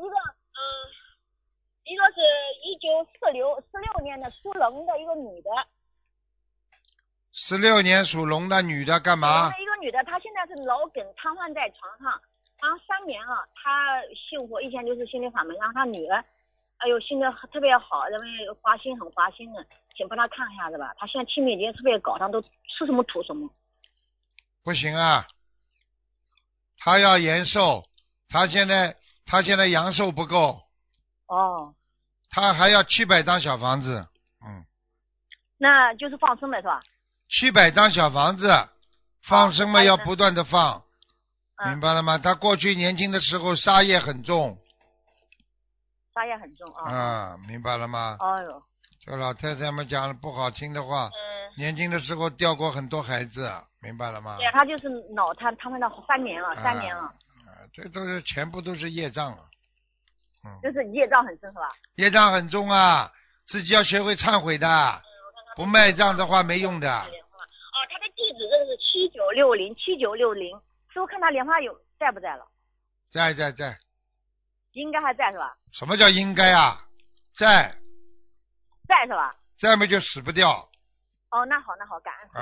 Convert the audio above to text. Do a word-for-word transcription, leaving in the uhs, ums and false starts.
一个嗯、呃，一个是一九四六四六年的属龙的一个女的。 十六年属龙的女的干嘛？ 属龙的一个女的，她现在是脑梗瘫痪在床上，然后三年了，她信佛，以前就是心灵法门，然后她女儿，哎呦，信的特别好，认为花心很花心的，请帮她看一下子吧。她现在清明节特别搞，她都吃什么吐什么。 不行啊，她要延寿，她现在她现在阳寿不够。 哦。 她还要七百张小房子，嗯。 那就是放生了是吧？ 七百张小房子，放生嘛要不断的放，明白了吗？他过去年轻的时候杀业很重， 杀业很重啊。 啊，明白了吗？ 哎呦， 这老太太们讲了不好听的话，嗯，年轻的时候掉过很多孩子，明白了吗？ 对，他就是脑瘫瘫痪了三年了， 啊、 三年了。 啊，这都是全部都是业障啊，嗯， 就是业障很深是吧？ 业障很重啊，自己要学会忏悔的，嗯、不卖账的话没用的。 哦，他的地址这个是七九六零七九六零，师傅看他莲花有在不在了？ 在在在。 应该还在是吧？ 什么叫应该啊？在。 在是吧？ 在嘛就死不掉。 哦，那好那好，感恩。